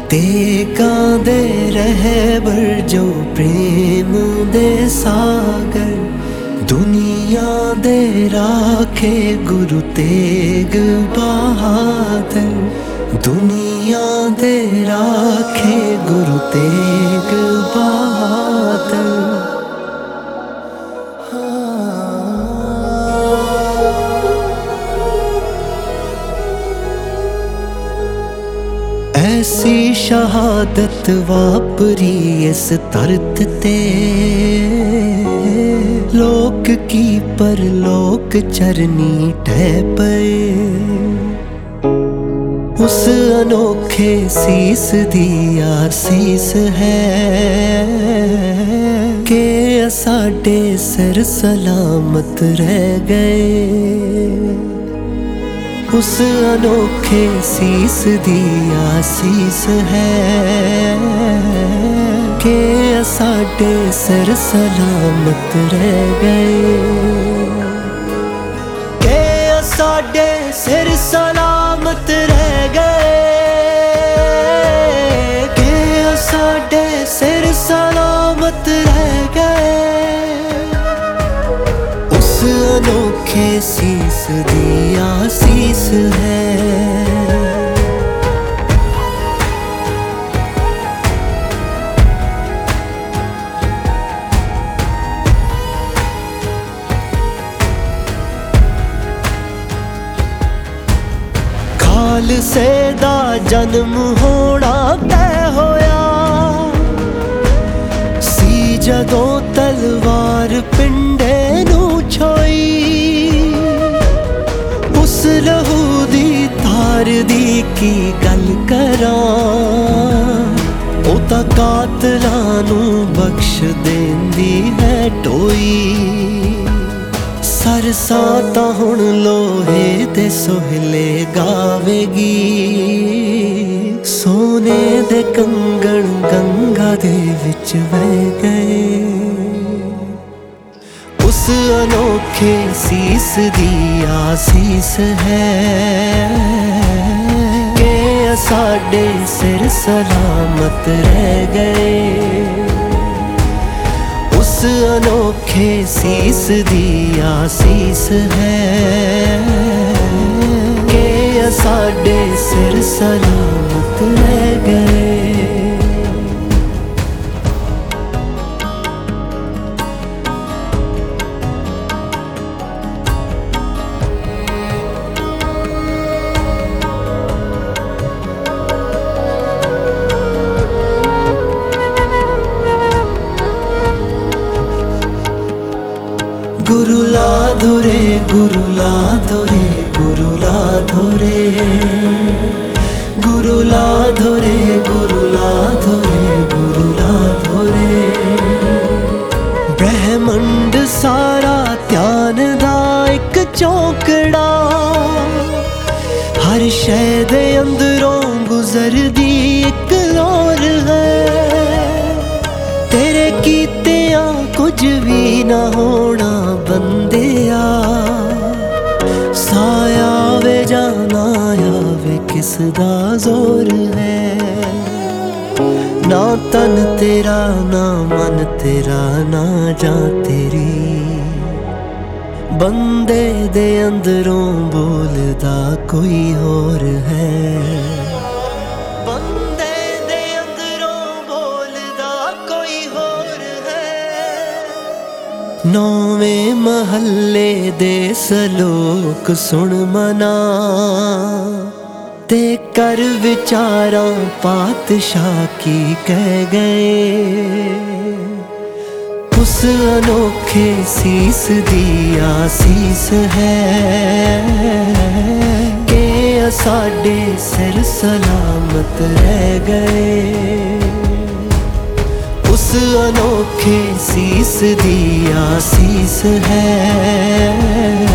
ते गांदे रहबर जो प्रेम दे सागर, दुनिया दे राखे गुरु तेग बहादुर, दुनिया दे राखे गुरु तेग बहादुर। ऐसी शहादत वापरी इस धरत ते, लोक की परलोक चरनी ढह पे। उस अनोखे सीस दी आसीस है कि साडे सिर सलामत रह गए। उस अनोखे सीस दी आसीस है कि साडे सिर सलामत रह गए। कि साडे सिर सलामत रह गए, कि साडे सिर सलामत रह गए। उस अनोखे सीस दी आसीस है। खालसे दा जन्म होना तय होया सी जदों तलवार पिंडे नू छोई। उस लहू दी तार दी की गल करां, ओ तां कातलां नू बख्श देंदी है टोई। सरसां तां हुण लोहे दे सोहले गावेगी, सोने दे कंगण गंगा दे विच बह गए। उस अनोखे सीस दी आसीस है कि साडे सिर सलामत रह गए। उस अनोखे सीस दी आसीस है कि साडे सिर सलामत रह गए। गुरु लाधोरे गुरु लाधोरे गुरु लाधोरे, गुरु लाधोरे गुरु लाधोरे गुरु लाधोरे। ब्रह्मंड सारा ध्यान दा इक चौकड़ा, हर शै दे अंदरों गुजरदी इक लोर है। तेरे कीतियां कुछ भी ना होना बंदिया, साया वे जाना आवे किसदा जोर है। ना तन तेरा ना मन तेरा ना जान तेरी, बंदे दे अंदरों बोलदा कोई होर है। नौवें महल्ले दे सलोक सुन मना, ते कर विचारां पातशाह की कह गए। उस अनोखे सीस दी आसीस है कि साडे सिर सलामत रह गए। उस अनोखे सीस दी आसीस है